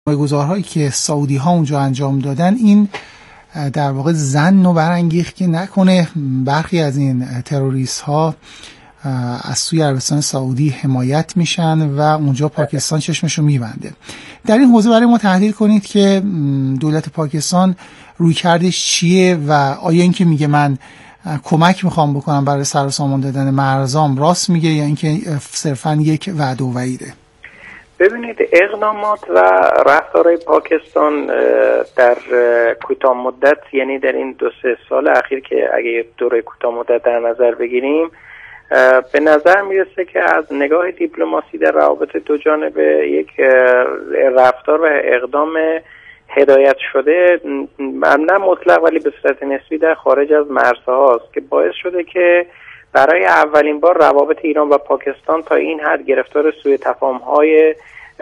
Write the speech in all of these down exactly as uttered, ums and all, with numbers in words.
گذارهایی که سعودی ها اونجا انجام دادن این در واقع ظن رو برانگیخت که نکنه برخی از این تروریست ها از سوی عربستان سعودی حمایت میشن و اونجا پاکستان چشمشو میبنده. در این حوزه برای ما تحلیل کنید که دولت پاکستان رویکردش چیه و آیا اینکه میگه من کمک میخوام بکنم برای سر و سامان دادن مرزام راست میگه یا اینکه صرفا یک وعده و وعیده؟ ببینید، اقدامات و رفتارهای پاکستان در کوتاه مدت، یعنی در این دو سه سال اخیر که اگه دوره کوتاه مدت در نظر بگیریم، به نظر میرسه که از نگاه دیپلماسی در روابط دو جانبه یک رفتار و اقدام هدایت شده، نه مطلق ولی به صورت نسبی در خارج از مرزهاست که باعث شده که برای اولین بار روابط ایران و پاکستان تا این حد گرفتار سوء تفاهم‌های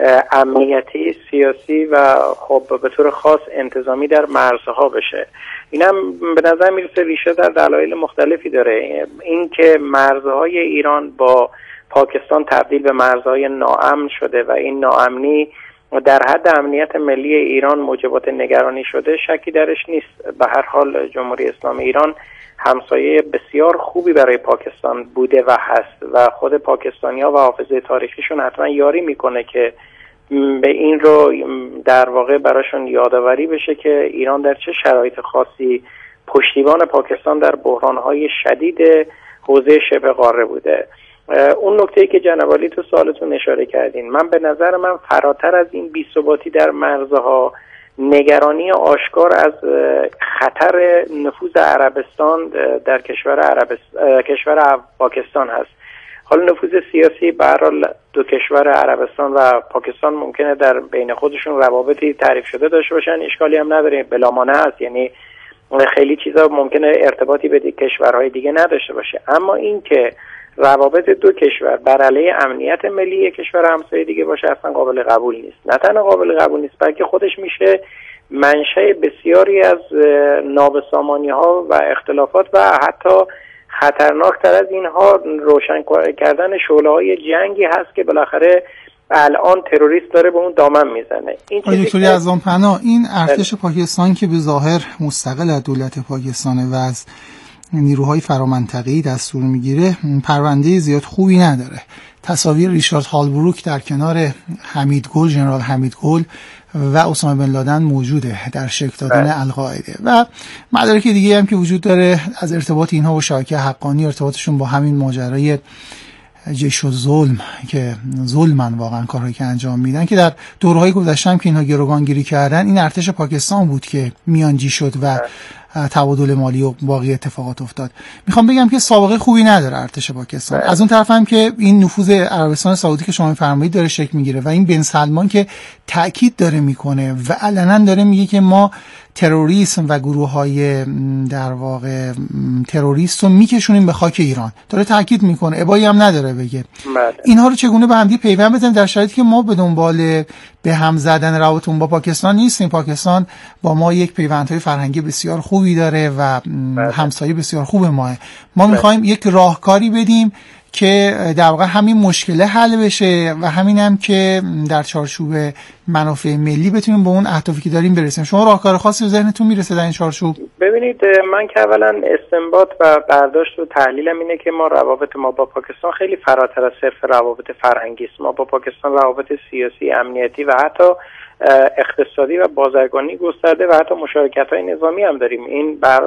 امنیتی، سیاسی و خب به طور خاص انتظامی در مرزها بشه. اینم به نظر میرسه ریشه در دلایل مختلفی داره. این که مرزهای ایران با پاکستان تبدیل به مرزهای ناامن شده و این ناامنی در حد امنیت ملی ایران موجبات نگرانی شده، شکی درش نیست. به هر حال جمهوری اسلامی ایران همسایه بسیار خوبی برای پاکستان بوده و هست و خود پاکستانی‌ها و حافظه تاریخیشون حتما یاری میکنه که به این رو در واقع براشون یادآوری بشه که ایران در چه شرایط خاصی پشتیبان پاکستان در بحران‌های شدید حوزه شبه قاره بوده. اون نکته‌ای که جناب عالی تو سوالتون اشاره کردین، من به نظر من فراتر از این بی‌ثباتی در مرزها، نگرانی آشکار از خطر نفوذ عربستان در کشور عربستان کشور پاکستان هست. حالا نفوذ سیاسی به هر حال دو کشور عربستان و پاکستان ممکنه در بین خودشون روابطی تعریف شده داشته باشن، اشکالی هم نداره، بلامانع هست، یعنی خیلی چیزا ممکنه ارتباطی به کشورهای دیگه نداشته باشه. اما این که روابط دو کشور بر علیه امنیت ملی کشور همسایه دیگه باشه اصلا قابل قبول نیست. نه تنها قابل قبول نیست، بلکه خودش میشه منشأ بسیاری از نابسامانی ها و اختلافات و حتی خطرناکتر از اینها روشن کردن شعله‌های جنگی هست که بالاخره الان تروریست داره به اون دامن میزنه. این چیزی دکتر اعظم پناه، این ارتش پاکستان که به ظاهر مستقل از دولت پاکستانه و از نیروهای فرامنطقه‌ای دستور میگیره، پرونده زیاد خوبی نداره. تصاویر ریچارد هالبروک در کنار حمید گل، ژنرال حمید گل و اسامه بن لادن موجوده در شکل دادن القاعده و مدارک دیگه هم که وجود داره از ارتباط اینها با شبکه حقانی، ارتباطشون با همین ماجرای جیش الظلم که ظلمن واقعا کارهایی که انجام میدن، که در دورهای گذشته هم که اینها گروگانگیری کردن این ارتش پاکستان بود که میانجی شد و تبادل مالی و باقی اتفاقات افتاد. میخوام بگم که سابقه خوبی نداره ارتش پاکستان. از اون طرف هم که این نفوذ عربستان سعودی که شما میفرمایید داره شکل میگیره و این بن سلمان که تأکید داره میکنه و علنا داره میگه که ما تروریسم و گروه‌های در واقع تروریست رو میکشونیم به خاک ایران، داره تأکید میکنه، ابایی هم نداره بگه. اینها رو چگونه به هم دیگه پیوند بزنیم در شرایطی که ما به دنبال به هم زدن روابطمون با پاکستان نیستیم؟ پاکستان با ما یک پیوندهای فرهنگی بسیار خوبی داره و همسایه بسیار خوب ماه. ما میخوایم یک راهکاری بدیم که در واقع همین مشکل حل بشه و همین هم که در چارچوب منافع ملی بتونیم به اون اهدافی که داریم برسیم. شما راهکار خاصی به ذهنتون میرسه در این چارچوب؟ ببینید، من که اولا استنباط و برداشت و تحلیلم اینه که ما روابط ما با پاکستان خیلی فراتر از صرف روابط فرهنگی است. ما با پاکستان روابط سیاسی، امنیتی و حتی اقتصادی و بازرگانی گسترده و حتی مشارکت‌های نظامی هم داریم. این بر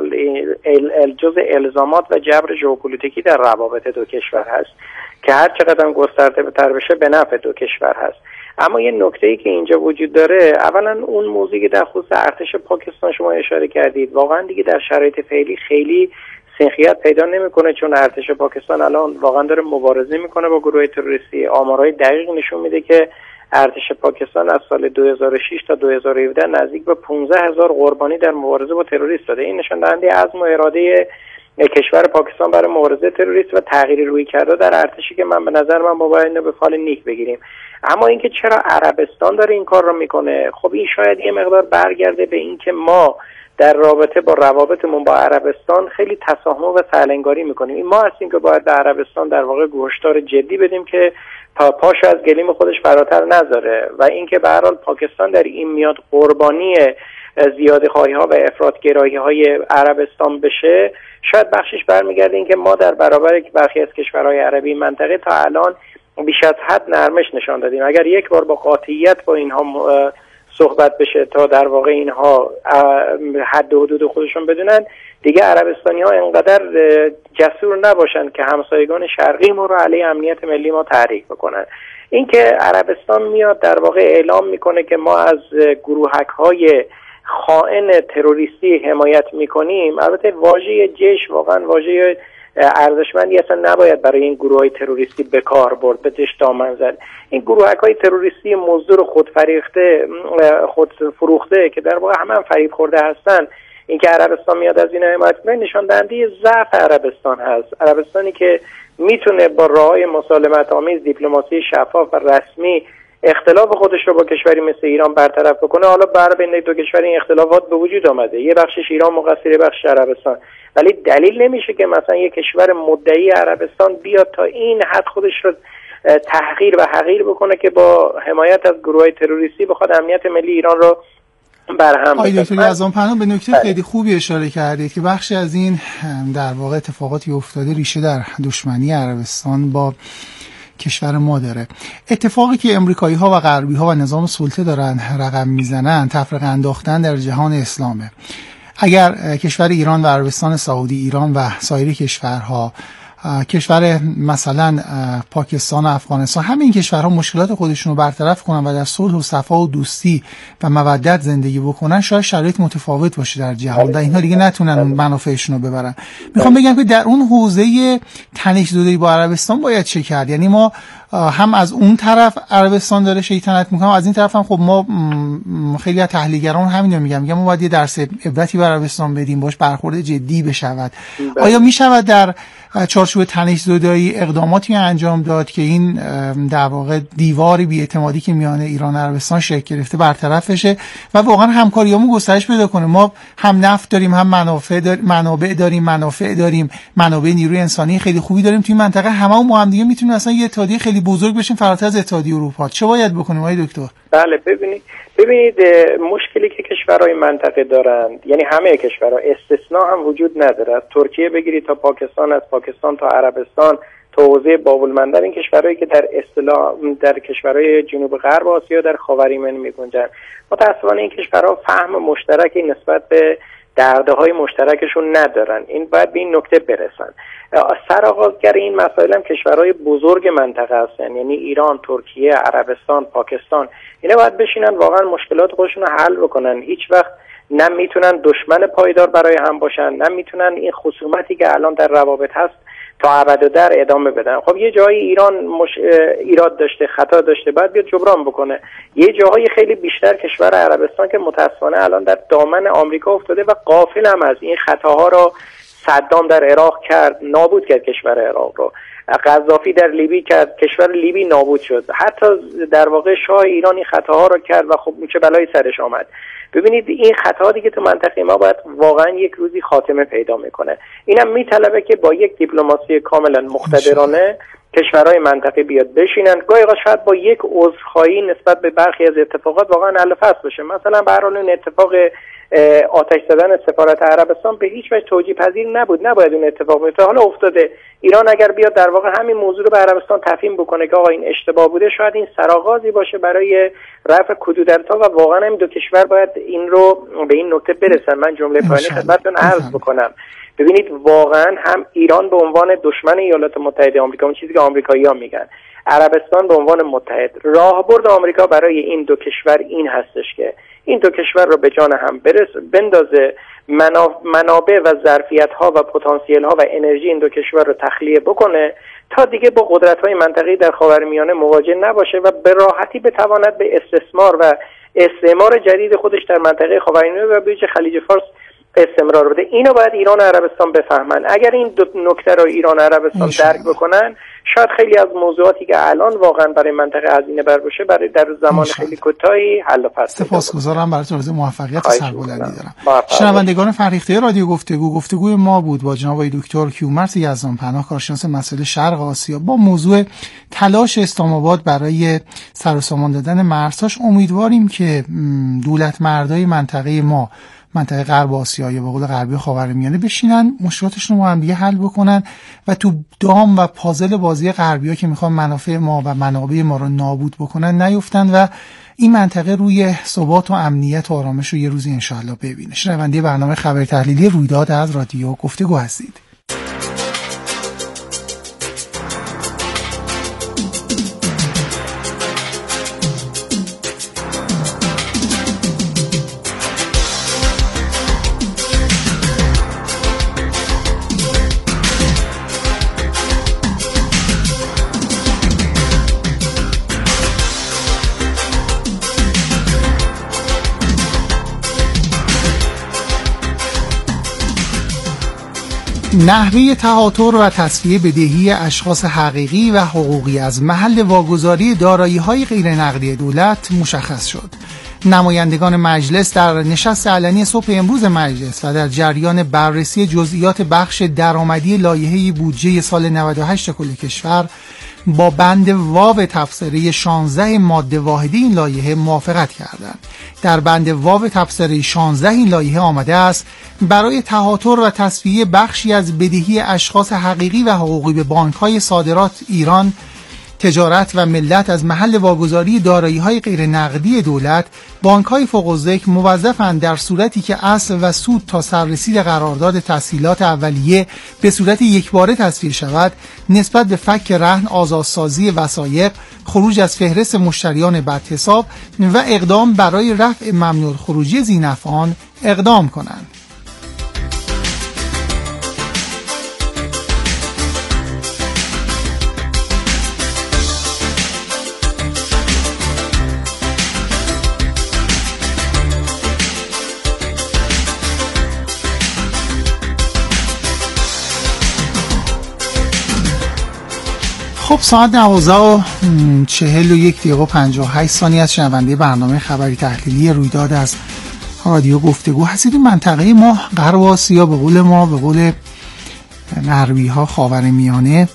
جزء الزامات و جبر ژئوپلیتیکی در روابط دو کشور هست که هر چقدر گسترده تر بشه به نفع دو کشور هست. اما یه نکته‌ای که اینجا وجود داره، اولا اون موضوعی که در خصوص ارتش پاکستان شما اشاره کردید، واقعا دیگه در شرایط فعلی خیلی سنخیت پیدا نمیکنه، چون ارتش پاکستان الان واقعا داره مبارزه میکنه با گروه تروریستی. آمارهای دقیق نشون میده که ارتش پاکستان از سال دو هزار و شش تا دو هزار و هفده نزدیک به پانزده هزار قربانی در مبارزه با تروریست داده. این نشان دهنده عزم و اراده کشور پاکستان برای مبارزه تروریسم و تغییر رویکرد در ارتشی که من به نظر من با باید اینو به فال نیک بگیریم. اما اینکه چرا عربستان داره این کار رو میکنه، خب این شاید یه مقدار برگرده به اینکه ما در رابطه با روابطمون با عربستان خیلی تساهل و سهل‌انگاری میکنیم. این ما هستیم که باید به عربستان در واقع گوشتار جدی بدیم که پا پاشو از گلیم خودش فراتر نذاره و اینکه به هر حال پاکستان در این میاد قربانی زیادخواهی ها و افراطگرایی های عربستان بشه، شاید بخشش برمیگرده اینکه ما در برابر برخی از کشورهای عربی منطقه تا الان بیش از حد نرمش نشان دادیم. اگر یک بار با قاطعیت با اینها صحبت بشه تا در واقع اینها حد و حدود خودشون بدونن، دیگه عربستانی ها اینقدر جسور نباشن که همسایگان شرقی ما رو علیه امنیت ملی ما تحریک بکنن. اینکه عربستان میاد در واقع اعلام میکنه که ما از گروهک های خائن تروریستی حمایت میکنیم، البته واژه جیش واقعا واژه ارزشمندی اصلا نباید برای این گروه های تروریستی به کار برد، به دشت دامن زد. این گروهک های تروریستی مزدور خود فریخته خود فروخته که در واقع همه هم فریب خورده هستن، اینکه عربستان میاد از این حمایت کنه نشان دهنده ضعف عربستان هست. عربستانی که میتونه با راههای مسالمت آمیز، دیپلماسی شفاف و رسمی اختلاف خودش رو با کشوری مثل ایران برطرف بکنه. حالا بر بین دو کشور این اختلافات به وجود آمده، یه بخشش ایران مقصر، بخش عربستان، ولی دلیل نمیشه که مثلا یه کشور مدعی عربستان بیاد تا این حد خودش رو تحقیر و حقیر بکنه که با حمایت از گروه‌های تروریستی بخواد امنیت ملی ایران رو برهم بزنه. آقای دکتر یزدانپناه به نکته خیلی خوبی اشاره کردید که بخشی از این در واقع اتفاقاتی افتاده ریشه در دشمنی عربستان با کشور ما داره. اتفاقی که امریکایی ها و غربی ها و نظام سلطه دارن رقم میزنن تفرقه انداختن در جهان اسلامه. اگر کشور ایران و عربستان سعودی، ایران و سایر کشورها، کشور مثلا پاکستان و افغانستان، همه این کشورها مشکلات خودشون رو برطرف کنن و در صلح و صفا و دوستی و مودت زندگی بکنن، شاید شرایط متفاوت باشه در جهان و اینها دیگه نتونن منافعشون رو ببرن. میخوام بگم که در اون حوزه تنش‌زدایی با عربستان باید چه کرد؟ یعنی ما هم از اون طرف عربستان داره شیطنت میکنه، از این طرف هم خب ما خیلی از تحلیلگران همین رو میگن میگن ما باید یه درس عبرتی به عربستان بدیم، باش برخورد جدی بشود. آیا میشود در چارچوب تنش‌زدایی اقداماتی انجام داد که این در واقع دیواری بی‌اعتمادی که میان ایران و عربستان شکل گرفته برطرف بشه و واقعا همکاریامون گسترش پیدا کنه؟ ما هم نفت داریم، هم منافع داریم، منابع داریم، منافع داریم، منابع نیروی انسانی خیلی خوبی داریم توی منطقه، هممون با هم دیگه میتونیم اصلا یه اتحادیه خیلی بزرگ بشیم فراتر از اتحادیه اروپا. چه باید بکنیم آقای دکتر؟ بله ببینید ببینید مشکلی که کشورهای منطقه دارند، یعنی همه کشورها استثناء هم وجود نداره، از ترکیه بگیرید تا پاکستان، از پاکستان تا عربستان تا حوزه باب المندب، این کشورهایی که در اصطلاح در کشورهای جنوب غرب آسیا در خاورمیانه میگنجن، متأسفانه این کشورها فهم مشترکی نسبت به دردهای مشترکشون ندارن. این باید به این نکته برسن. سرآغازگر این مسائل هم کشورهای بزرگ منطقه هستن، یعنی ایران، ترکیه، عربستان، پاکستان. اینا باید بشینن واقعا مشکلات خودشون رو حل بکنن. هیچ وقت نه میتونن دشمن پایدار برای هم باشن، نه میتونن این خصومتی که الان در روابط هست تا ابد و در ادامه بدن. خب یه جایی ایران مش... ایراد داشته، خطا داشته، باید بیاد جبران بکنه. یه جاهای خیلی بیشتر کشور عربستان که متأسفانه الان در دامن آمریکا افتاده و غافل هم از این خطاها رو صدام در عراق کرد، نابود کرد کشور عراق رو. قذافی در لیبی کرد، کشور لیبی نابود شد. حتی در واقع شاه ایران این خطاها رو کرد و خب چه بلایی سرش آمد. ببینید این خطا دیگه تو منطقه ما باید واقعا یک روزی خاتمه پیدا میکنه. اینم میطلبه که با یک دیپلماسی کاملا مقتدرانه کشورهای منطقه بیاد بشینن، گاهی اوقات شاید با یک عذرخواهی نسبت به برخی از اتفاقات واقعا حل فصل بشه. مثلا به هر حال این اتفاق آتش زدن سفارت عربستان به هیچ وجه توجیه پذیر نبود، نباید اون اتفاق بیفته. حالا افتاده. ایران اگر بیاد در واقع همین موضوع رو به عربستان تفهیم بکنه که آقا این اشتباه بوده، شاید این سرآغازی باشه برای رفع کدورت‌ها و واقعا این دو کشور باید این رو به این نکته برسن. من جمله پایانی خدمتتون عرض بکنم. ببینید واقعا هم ایران به عنوان دشمن ایالات متحده آمریکا، اون چیزی که آمریکایی‌ها میگن، عربستان به عنوان متحد، راهبرد آمریکا برای این دو کشور این هستش که این دو کشور رو به جان هم برس بندازه، منابع و ظرفیت‌ها و پتانسیل‌ها و انرژی این دو کشور رو تخلیه بکنه تا دیگه با قدرت‌های منطقه‌ای در خاورمیانه مواجه نباشه و به راحتی بتواند به استثمار و استعمار جدید خودش در منطقه خاورمیانه و به ویژه خلیج فارس استمرار بده. اینو باید ایران و عربستان بفهمن. اگر این دو نکته رو ایران و عربستان درک بکنن، شاید خیلی از موضوعاتی که الان واقعا برای منطقه هزینه بر باشه برای در زمان خیلی کوتاهی حل و فصل. سپاسگزارم براتون، آرزوی موفقیت و سربلندی دارم. شنوندگان فرهیخته رادیو گفتگو، گفتگوی ما بود با جناب آقای دکتر کیومرث یزدانپناه، کارشناس مسائل شرق آسیا، با موضوع تلاش اسلام آباد برای سر و سامان دادن مرزهاش. امیدواریم که دولت مردای منطقه ما، منطقه غرب آسیا یا به قول غربی خاورمیانه، بشینن مشکلاتشون رو با هم دیگه حل بکنن و تو دام و پازل بازی غربی‌ها که میخوان منافع ما و منابع ما رو نابود بکنن نیفتن و این منطقه روی ثبات و امنیت و آرامش رو یه روزی انشاءالله ببینه. شنونده برنامه خبر تحلیلی رویداد از رادیو گفتگو هستید. نحوه تهاتر و تصفیه بدهی اشخاص حقیقی و حقوقی از محل واگذاری دارایی‌های غیر نقدی دولت مشخص شد. نمایندگان مجلس در نشست علنی صبح امروز مجلس و در جریان بررسی جزئیات بخش درآمدی لایحه بودجه سال نود و هشت کل کشور با بند واو تبصره شانزده ماده واحده این لایحه موافقت کردند. در بند واو تبصره شانزده این لایحه آمده است برای تهاتر و تصفیه بخشی از بدهی اشخاص حقیقی و حقوقی به بانک‌های صادرات ایران تجارت و ملت از محل واگذاری دارایی‌های غیر نقدی دولت، بانک‌های فوق‌الذکر موظفند در صورتی که اصل و سود تا سررسید قرارداد تسهیلات اولیه به صورت یکباره تصفیه شود، نسبت به فک رهن، آزادسازی وثایق، خروج از فهرست مشتریان بدحساب و اقدام برای رفع ممنوع الخروجی ذینفعان اقدام کنند. خب ساعت دوازده و چهل و یک دقیقه و پنجاه و هشت ثانیه از شنونده برنامه خبری تحلیلی رویداد از رادیو گفتگو هستید. منطقه ما غرب آسیا، به قول ما، به قول غربی ها خاورمیانه،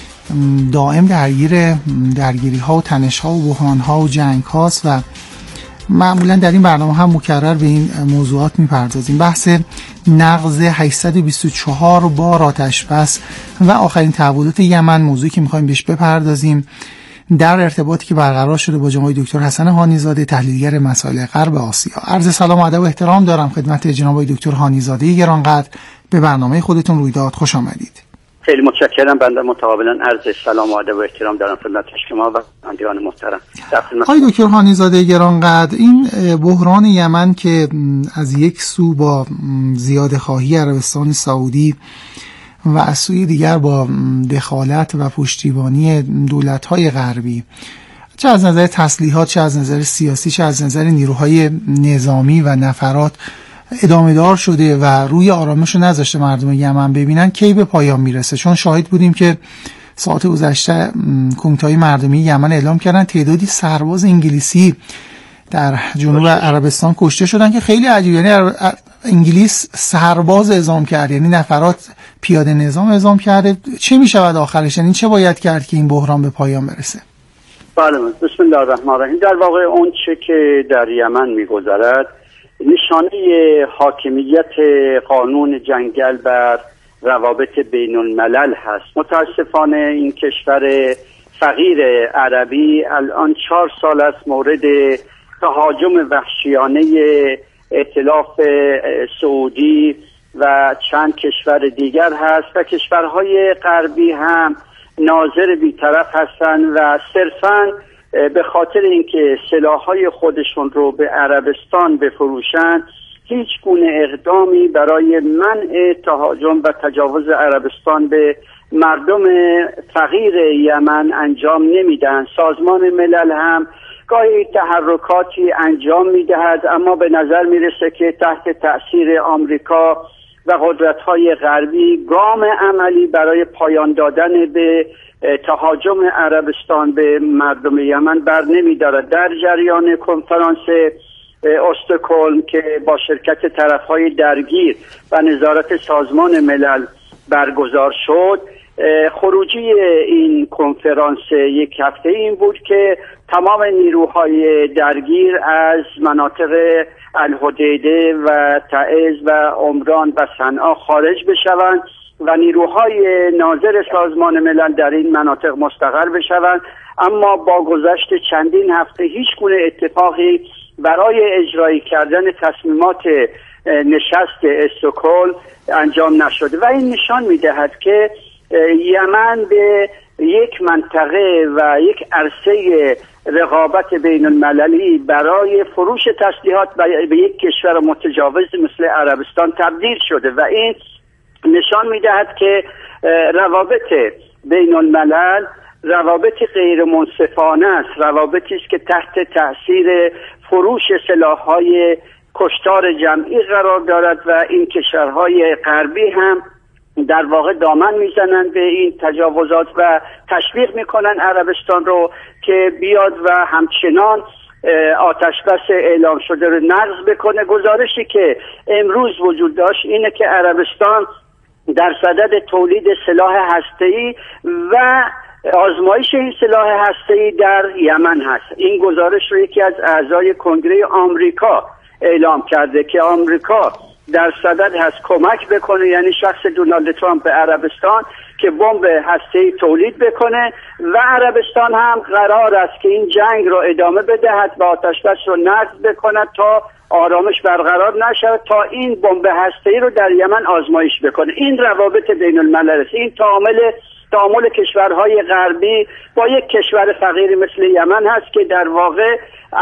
دائم درگیر درگیری ها و تنش ها و بحران ها و جنگ هاست و معمولا در این برنامه هم مکرر به این موضوعات میپردازیم. بحث نقض هشتصد و بیست و چهار بار آتش بس و آخرین تحولات یمن، موضوعی که میخوایم بهش بپردازیم در ارتباطی که برقرار شده با جناب دکتر حسن هانیزاده، تحلیلگر مسائل غرب آسیا. عرض سلام و ادب و احترام دارم خدمت جناب دکتر هانیزاده گرانقدر. به برنامه خودتون رویداد خوش آمدید. خیلی متشکرم. بنده متقابلا عرض سلام و ادب و احترام دارم خدمت شما و بندگان محترم. آقای دکتر هانیزاده گرانقدر، این بحران یمن که از یک سو با زیاده خواهی عربستان سعودی و از سوی دیگر با دخالت و پشتیبانی دولت‌های غربی، چه از نظر تسلیحات، چه از نظر سیاسی، چه از نظر نیروهای نظامی و نفرات ادامه دار شده و روی آرامش رو نذاشته مردم یمن ببینن، کی به پایان میرسه؟ چون شاهد بودیم که ساعت گذشته کمیته‌های مردمی یمن اعلام کردن تعدادی سرباز انگلیسی در جنوب عربستان کشته شدن که خیلی عجیبه. یعنی انگلیس سرباز اعزام کرد، یعنی نفرات پیاده نظام اعزام کرده. چه میشود آخرش؟ یعنی چه باید کرد که این بحران به پایان برسه؟ بله، بسم الله الرحمن الرحیم. در واقع اون چه که در یمن میگذرد نشانه حاکمیت قانون جنگل بر روابط بین الملل هست. متاسفانه این کشور فقیر عربی الان چهار سال است مورد تهاجم وحشیانه ائتلاف سعودی و چند کشور دیگر هست و کشورهای غربی هم ناظر بی‌طرف هستند و صرفاً به خاطر اینکه سلاح‌های خودشون رو به عربستان بفروشن هیچ گونه اقدامی برای منع تهاجم و تجاوز عربستان به مردم فقیر یمن انجام نمیدن. سازمان ملل هم گاهی تحرکاتی انجام میدهد، اما به نظر میرسه که تحت تأثیر آمریکا و قدرت‌های غربی گام عملی برای پایان دادن به تهاجم عربستان به مردم یمن بر نمی‌دارد. در جریان کنفرانس استکهلم که با شرکت طرف‌های درگیر و نظارت سازمان ملل برگزار شد، خروجی این کنفرانس یک هفته این بود که تمام نیروهای درگیر از مناطق الحدیده و تعز و عمران و صنعا خارج بشوند و نیروهای ناظر سازمان ملل در این مناطق مستقر بشوند. اما با گذشت چندین هفته هیچ گونه اتفاقی برای اجرایی کردن تصمیمات نشست استکهلم انجام نشده و این نشان می‌دهد که یمن به یک منطقه و یک عرصه رقابت بین المللی برای فروش تسلیحات به یک کشور متجاوز مثل عربستان تبدیل شده و این نشان می‌دهد که روابط بین الملل روابط غیر منصفانه است، روابطی است که تحت تاثیر فروش سلاح‌های کشتار جمعی قرار دارد و این کشورهای غربی هم در واقع دامن میزنند به این تجاوزات و تشویق میکنن عربستان رو که بیاد و همچنان آتش بس اعلام شده رو نقض بکنه. گزارشی که امروز وجود داشت اینه که عربستان در صدد تولید سلاح هسته‌ای و آزمایش این سلاح هسته‌ای در یمن هست. این گزارش رو یکی از اعضای کنگره آمریکا اعلام کرده که آمریکا در صدد هست کمک بکنه، یعنی شخص دونالد ترامپ به عربستان که بمب هسته‌ای تولید بکنه و عربستان هم قرار است که این جنگ رو ادامه بدهد و آتش بس رو نقض بکند تا آرامش برقرار نشود، تا این بمب هسته‌ای رو در یمن آزمایش بکنه. این روابط بین الملل است، این تعامل تعامل کشورهای غربی با یک کشور فقیری مثل یمن هست که در واقع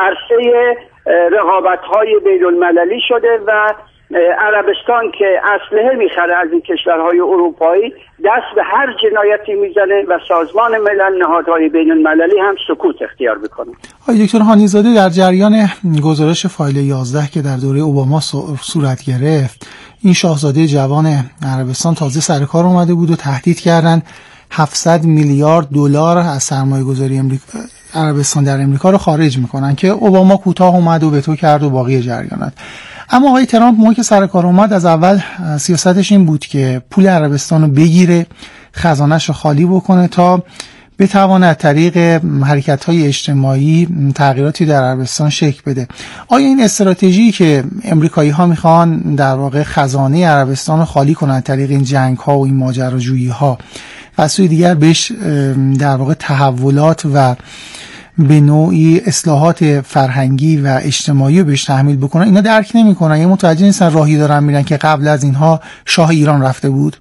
عرصه رقابت‌های بین المللی شده و عربستان که اسلحه میخره از این کشورهای اروپایی دست به هر جنایتی میزنه و سازمان ملل، نهادهای بین المللی هم سکوت اختیار میکنه. آقای دکتر هانیزاده، در جریان گزارش فایل یازده که در دوره اوباما صورت گرفت، این شاهزاده جوان عربستان تازه سر کار اومده بود و تهدید کردن هفتصد میلیارد دلار از سرمایه‌گذاری امریکا عربستان در امریکا رو خارج میکنن که اوباما کوتاه اومد و وتو کرد و باقی جریانات. اما آقای ترامپ موقعی که سر کار اومد از اول سیاستش این بود که پول عربستان رو بگیره، خزانه‌اش رو خالی بکنه تا بتواند طریق حرکت‌های اجتماعی تغییراتی در عربستان شکل بده. آیا این استراتژی که امریکایی‌ها میخوان در واقع خزانه عربستان رو خالی کنن طریق این جنگ‌ها و این ماجراجویی‌ها و سوی دیگر بهش در واقع تحولات و به نوعی اصلاحات فرهنگی و اجتماعی رو بهش تحمیل بکنن، اینا درک نمی‌کنن یا متوجه نیستن راهی دارن میرن که قبل از اینها شاه ایران رفته بود؟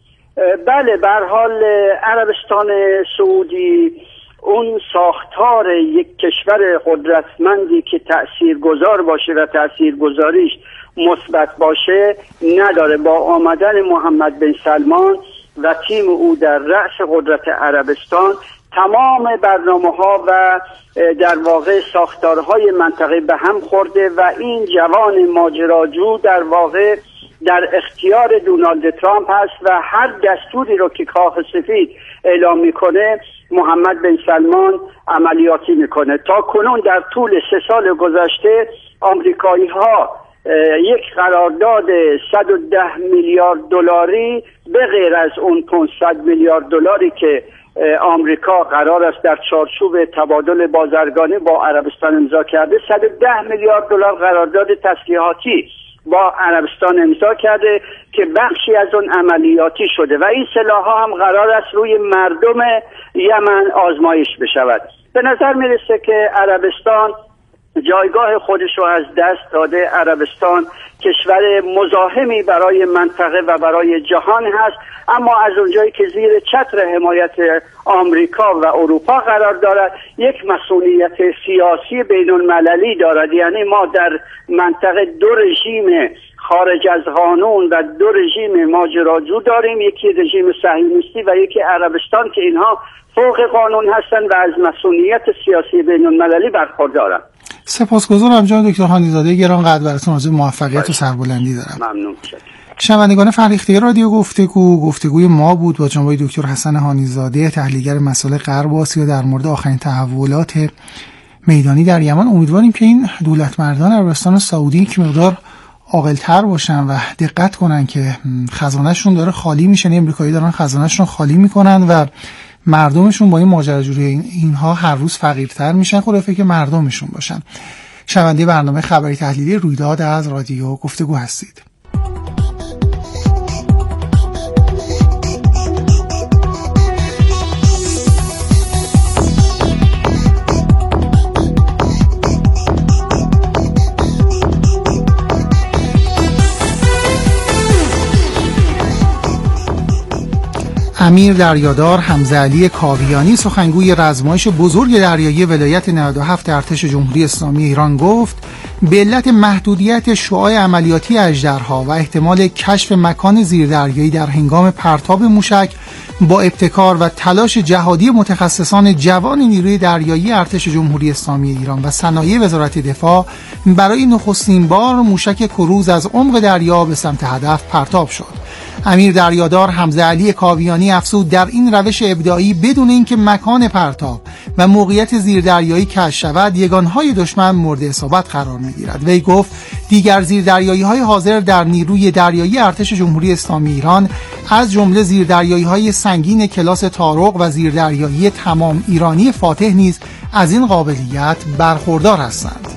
بله، به هر حال عربستان سعودی اون ساختار یک کشور قدرتمندی که تاثیرگذار باشه و تاثیرگذاریش مثبت باشه نداره. با آمدن محمد بن سلمان و تیم او در رأس قدرت عربستان تمام برنامه‌ها و در واقع ساختارهای منطقه به هم خورده و این جوان ماجراجو در واقع در اختیار دونالد ترامپ هست و هر دستوری رو که کاخ سفید اعلام میکنه محمد بن سلمان عملیاتی میکنه. تا کنون در طول سه سال گذشته آمریکایی ها یک قرارداد صد و ده میلیارد دلاری به غیر از اون پانصد میلیارد دلاری که آمریکا قرار است در چارچوب تبادل بازرگانی با عربستان امضا کرده، صد و ده میلیارد دلار قرارداد تسلیحاتی با عربستان امضا کرده که بخشی از اون عملیاتی شده و این سلاح‌ها هم قرار است روی مردم یمن آزمایش بشود. به نظر میرسه که عربستان جایگاه خودش رو از دست داده. عربستان کشور مزاحمی برای منطقه و برای جهان هست، اما از اونجایی که زیر چتر حمایت آمریکا و اروپا قرار دارد یک مسئولیت سیاسی بین المللی دارد. یعنی ما در منطقه دو رژیم خارج از قانون و دو رژیم ماجراجو داریم، یکی رژیم صهیونیستی و یکی عربستان که اینها فوق قانون هستند و از مسئولیت سیاسی بین المللی برخوردارند. سپاسگزارم جناب دکتر هانیزاده گران قدر، براتون آرزوی موفقیت و سربلندی دارم. ممنون شد. شنوندگان فرهیخته رادیو گفتگو، گفتگوی ما بود با جناب دکتر حسن هانیزاده تحلیلگر مسائل غرب آسیا در مورد آخرین تحولات میدانی در یمن. امیدواریم که این دولت مردان عربستان سعودی که مقدار عاقل‌تر باشن و دقت کنن که خزانه‌شون داره خالی میشه، امریکایی دارن خزانه‌شون خالی میکنن و مردمشون با این ماجراجویی اینها هر روز فقیرتر میشن. خود فکر مردمشون باشن. شنونده برنامه خبری تحلیلی رویداد از رادیو گفتگو هستید. امیر دریادار حمزه علی کاویانی سخنگوی رزمایش بزرگ دریایی ولایت نود و هفت ارتش جمهوری اسلامی ایران گفت به علت محدودیت شعاع عملیاتی اژدرها و احتمال کشف مکان زیردریایی در هنگام پرتاب موشک با ابتکار و تلاش جهادی متخصصان جوان نیروی دریایی ارتش جمهوری اسلامی ایران و صنایع وزارت دفاع برای نخستین بار موشک کروز از عمق دریا به سمت هدف پرتاب شد. امیر دریادار حمزه علی کاویانی افزود در این روش ابداعی بدون اینکه مکان پرتاب و موقعیت زیردریایی کشف شود یگانهای دشمن مورد اصابت قرار می‌گیرد. وی گفت دیگر زیردریایی‌های حاضر در نیروی دریایی ارتش جمهوری اسلامی ایران از جمله زیردریایی‌های سنگین کلاس طارق و زیردریایی تمام ایرانی فاتح نیز از این قابلیت برخوردار هستند.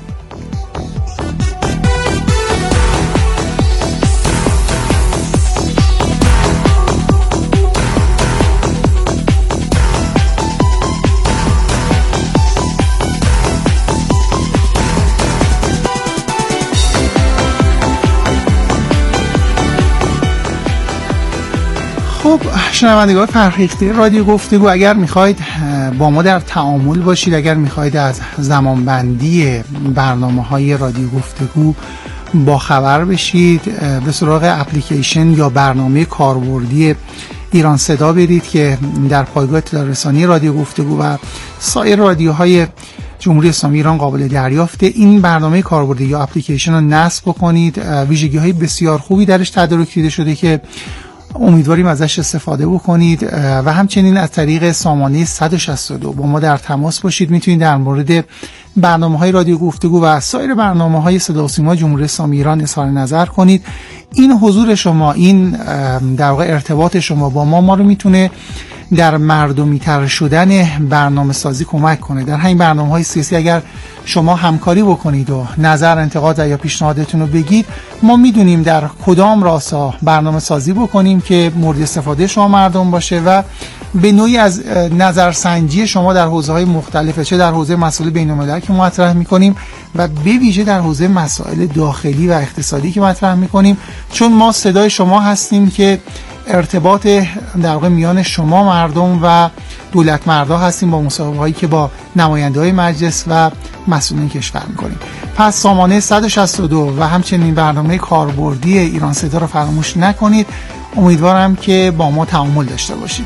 خب شنوندگان فرهیخته رادیو گفتگو، اگر میخواید با ما در تعامل باشید، اگر میخواید از زمانبندی برنامه‌های رادیو گفتگو با خبر بشید، به سراغ اپلیکیشن یا برنامه کاربردی ایران صدا برید که در پایگاه اطلاع رسانی رادیو گفتگو و سایر رادیوهای جمهوری اسلامی ایران قابل دریافته. این برنامه کاربردی یا اپلیکیشن رو نصب بکنید. ویژگی‌های بسیار خوبی درش تدارک دیده شده که امیدواریم ازش استفاده بکنید و همچنین از طریق سامانه صد و شصت و دو با ما در تماس باشید. میتونید در مورد برنامه‌های رادیو گفتگو و سایر برنامه‌های صدا و سیما جمهوری اسلامی ایران اظهار نظر کنید. این حضور شما، این در واقع ارتباط شما با ما ما رو میتونه در مردمی‌تر شدن برنامه سازی کمک کنه. در همین برنامه‌های سیاسی اگر شما همکاری بکنید و نظر، انتقاد یا پیشنهادتون رو بگید، ما میدونیم در کدام راستا برنامه سازی بکنیم که مورد استفاده شما مردم باشه و به نوعی از نظرسنجی شما در حوزه‌های مختلف، چه در حوزه مسائل بین‌المللی که مطرح می‌کنیم و به ویژه در حوزه مسائل داخلی و اقتصادی که مطرح می‌کنیم، چون ما صدای شما هستیم که ارتباط در واقع میان شما مردم و دولت مردا هستیم با مصاحبه‌هایی که با نماینده‌های مجلس و مسئولین کشور می‌کنیم. پس سامانه صد و شصت و دو و همچنین برنامه کاربردی ایران صدا رو فراموش نکنید. امیدوارم که با ما تعامل داشته باشید.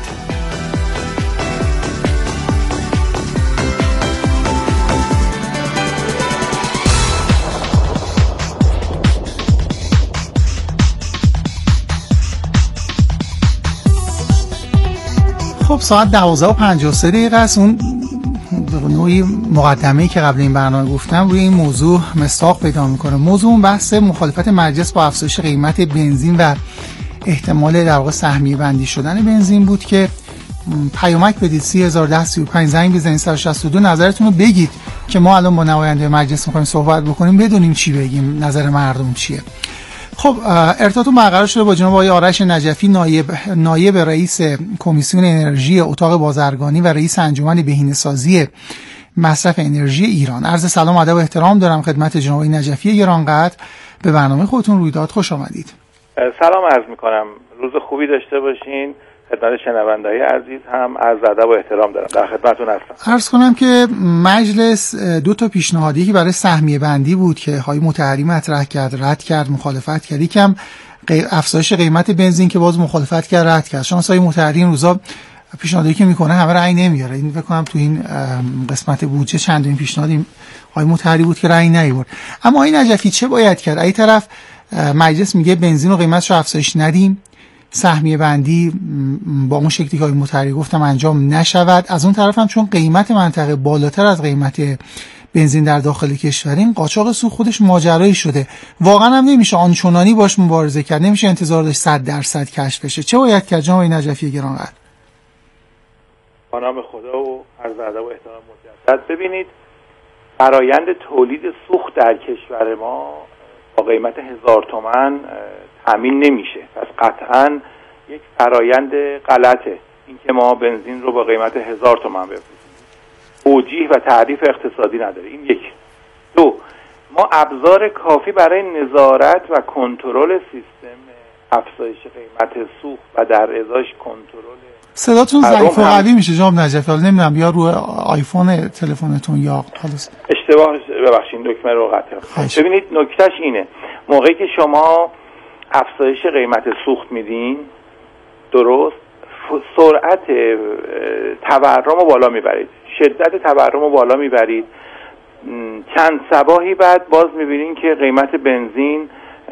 خب ساعت دوازده و پنجاه و سه دقیقه است. اون به نوعی مقدمه‌ای که قبل این برنامه گفتم روی این موضوع مصداق پیدا میکنه. موضوع اون بحث مخالفت مجلس با افزایش قیمت بنزین و احتمال در واقع سهمیه بندی شدن بنزین بود که پیامک بدید سی هزار و ده سی و پنج، زنگ بزنید صد و شصت و دو، نظرتون رو بگید که ما الان با نماینده مجلس می‌خوایم صحبت بکنیم، بدونیم چی بگیم، نظر مردم چیه. خب ارتباط برقرار شده با جناب آقای آرش نجفی، نایب نایب رئیس کمیسیون انرژی اتاق بازرگانی و رئیس انجمن بهینه‌سازی مصرف انرژی ایران. عرض سلام و ادب و احترام دارم خدمت جناب نجفی گرانقدر. به برنامه خودتون رویداد خوش آمدید. سلام عرض میکنم، روز خوبی داشته باشین. خدمت شنونده‌های عزیز هم عرض ادب و احترام دارم، در خدمتتون هستم. عرض کنم که مجلس دو تا پیشنهادی که برای سهمیه بندی بود که های مطهری مطرح کرد، رد کرد، مخالفت کرد. یکم افزایش قیمت بنزین که باز مخالفت کرد، رد کرد. شانس های مطهری این روزا پیشنهادی که میکنه همه رأی نمیاره. این فکر کنم تو این قسمت بودجه چندین پیشنهادی های مطهری بود که رأی نیورد. اما آقای نجفی چه باید کرد؟ این طرف مجلس میگه بنزین و قیمتش رو افزایش ندیم، سهمیه بندی با اون شکلی که مطهری گفتم انجام نشود. از اون طرف هم چون قیمت منطقه بالاتر از قیمت بنزین در داخل کشور، این قاچاق سوخت خودش ماجرایی شده. واقعا هم نمیشه آنچنانی باش مبارزه کرد، نمیشه انتظار داشت صد درصد کشف بشه. چه باید کرد جناب نجفی گرانقدر؟ با نام خدا و عرض ادب و احترام مجدد. ببینید، فرایند تولید سوخت در کشور ما با قیمت هزار تومان تامین نمیشه. پس قطعا یک فرایند غلطه اینکه ما بنزین رو با قیمت هزار تومان بفروشیم. توجیه و تعریف اقتصادی نداره. این یک. دو، ما ابزار کافی برای نظارت و کنترل سیستم افزایش قیمت سوخت و در ازاش کنترل صداتون ضعیف و قوی میشه جناب نجفی. حالا نمیدونم یا روی آیفون تلفنتون یا خلاص اشتباه، ببخشید دکمه رو قطع. ببینید نکتهش اینه، موقعی که شما افزایش قیمت سوخت میدین، درست، سرعت تورم رو بالا میبرید، شدت تورم رو بالا میبرید. چند صباحی بعد باز میبینین که قیمت بنزین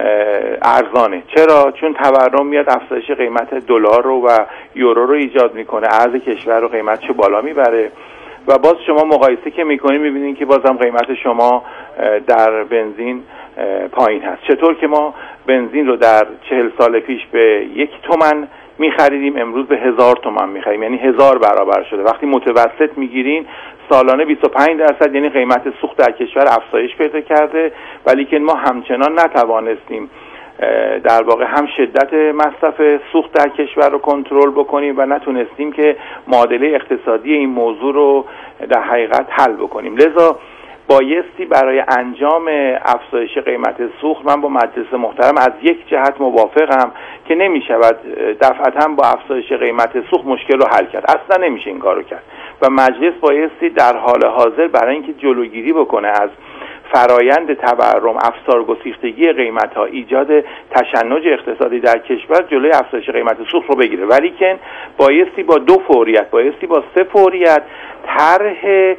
ارزانه. چرا؟ چون تورم میاد افزایش قیمت دلار رو و یورو رو ایجاد میکنه، ارز کشور رو قیمتش بالا میبره و باز شما مقایسه که میکنین میبینین که بازم قیمت شما در بنزین پایین هست. چطور که ما بنزین رو در چهل سال پیش به یک تومن میخریدیم، امروز به هزار تومن میخریم، یعنی هزار برابر شده. وقتی متوسط میگیرین سالانه بیست و پنج درصد، یعنی قیمت سوخت در کشور افزایش پیدا کرده، ولی که ما همچنان نتوانستیم در واقع هم شدت مصرف سوخت در کشور رو کنترل بکنیم و نتونستیم که معادله اقتصادی این موضوع رو در حقیقت حل بکنیم. لذا بایستی برای انجام افزایش قیمت سوخت، من با مجلس محترم از یک جهت موافقم که نمیشود دفعتا با افزایش قیمت سوخت مشکل رو حل کرد. اصلا نمیشه این کارو کرد و مجلس بایستی در حال حاضر برای اینکه جلوگیری بکنه از فرایند تورم، افزار گسیختگی قیمت ها، ایجاد تشنج اقتصادی در کشور، جلوی افزایش قیمت سوخت رو بگیره. ولی که بایستی با دو فوریت، بایستی با سه فوریت طرح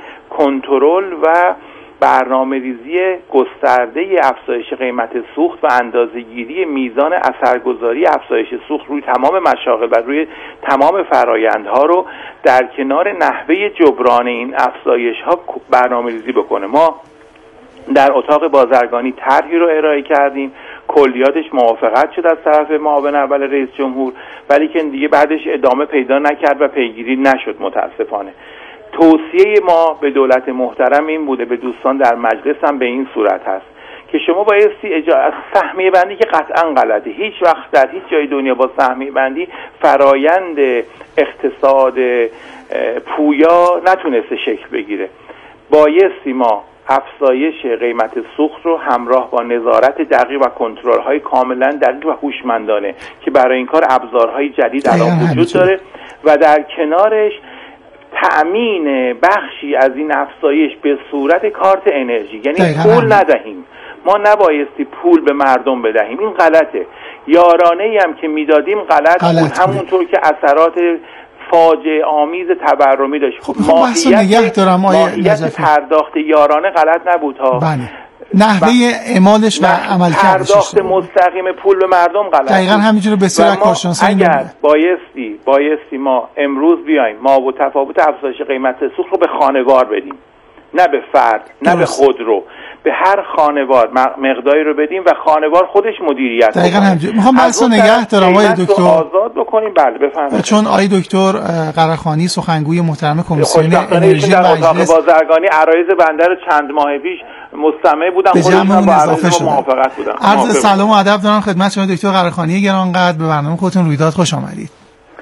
کنترل و برنامه‌ریزی گسترده افزایش قیمت سوخت و اندازه‌گیری میزان اثرگذاری افزایش سوخت روی تمام مشاغل و روی تمام فرآیندها رو در کنار نحوه جبران این افزایش‌ها برنامه‌ریزی بکنه. ما در اتاق بازرگانی طرحی رو ارائه کردیم، کلیاتش موافقت شد از طرف معاون اول رئیس جمهور، ولی که دیگه بعدش ادامه پیدا نکرد و پیگیری نشد متاسفانه. توصیه ما به دولت محترم این بوده، به دوستان در مجلس هم به این صورت هست که شما بایستی اجازه از سهمیه بندی که قطعا غلطه، هیچ وقت در هیچ جای دنیا با سهمیه بندی فرایند اقتصاد پویا نتونسته شکل بگیره. بایستی ما افزایش قیمت سوخت رو همراه با نظارت دقیق و کنترل‌های کاملا دقیق و هوشمندانه که برای این کار ابزارهای جدید الان وجود داره و در کنارش تأمین بخشی از این افزایش به صورت کارت انرژی، یعنی پول ندهیم. ما نبایستی پول به مردم بدهیم، این غلطه. یارانه‌ای هم که میدادیم غلط بود، همونطور که اثرات فاجعه آمیز تورمی داشت. خب ماهیت ماهیت پرداخت یارانه غلط نبود ها. بله. نحوه اعمالش و عملکردش پرداخت مستقیم پول به مردم غلط. دقیقاً همینجوری بسیار از کارشناسان اگر بایستی بایستی ما امروز بیایم ما و تفاوت افزایش قیمت سوخت رو به خانوار بدیم، نه به فرد، نه به خودرو، به هر خانوار مقداری رو بدیم و خانوار خودش مدیریت دقیقاً همینجوری. میخوام بحث نگه دارم آقای دکتر آزاد بکنیم. بله بفرمایید. چون آقای دکتر قرخانی سخنگوی محترم کمیسیون انرژی در اتاق بازرگانی عرایض بنده رو چند ماه پیش مستمع بودم، خودم با عرایض موافقت بودم. عرض سلام و ادب دارم خدمت شما دکتر قرخانی گرانقدر. به برنامه خودتون رویداد خوش آمدید.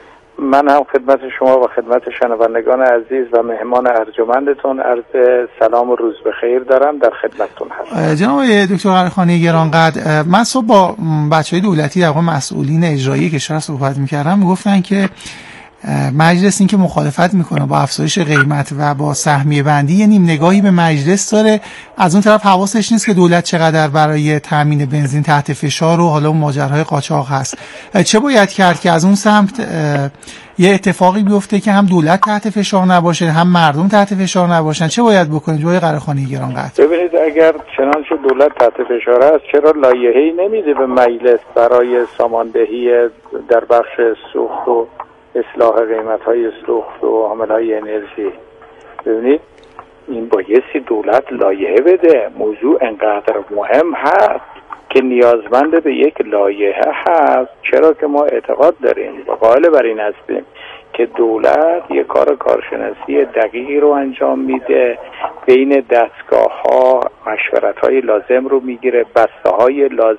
من هم خدمت شما و خدمت شنوندگان عزیز و مهمان ارجمندتون عرض سلام و روز بخیر دارم، در خدمتتون هستم. جناب دکتر قرخانی گرانقدر، من صبح با بچهای دولتی در واقع مسئولین اجرایی کشور صحبت می‌کردم، میگفتن که مجلس این که مخالفت میکنه با افزایش قیمت و با سهمیه بندی، یه نیم نگاهی به مجلس داره، از اون طرف حواسش نیست که دولت چقدر برای تامین بنزین تحت فشار و حالا اون ماجراهای قاچاق هست. چه باید کرد که از اون سمت یه اتفاقی بیفته که هم دولت تحت فشار نباشه هم مردم تحت فشار نباشن؟ چه باید بکنید جوای قرخانی گرانقدر؟ ببینید، اگر چنانچه دولت تحت فشار است، چرا لایحه‌ای نمیده به مجلس برای ساماندهی در بخش سوخت و اصلاح قیمت‌های سوخت و عامل‌های انرژی؟ ببینید، این بایستی دولت لایحه بده. موضوع انقدر مهم هست که نیازمند به یک لایحه هست، چرا که ما اعتقاد داریم و قائل بر این هستیم که دولت یک کار کارشناسی دقیقی رو انجام میده، بین دستگاه‌ها مشورت‌های لازم رو میگیره، بسته‌های لازم